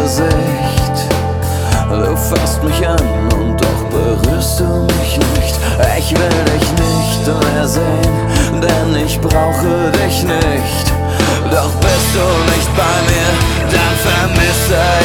Gesicht. Du fasst mich an und doch berührst du mich nicht. Ich will dich nicht mehr sehen, denn ich brauche dich nicht. Doch bist du nicht bei mir, dann vermisse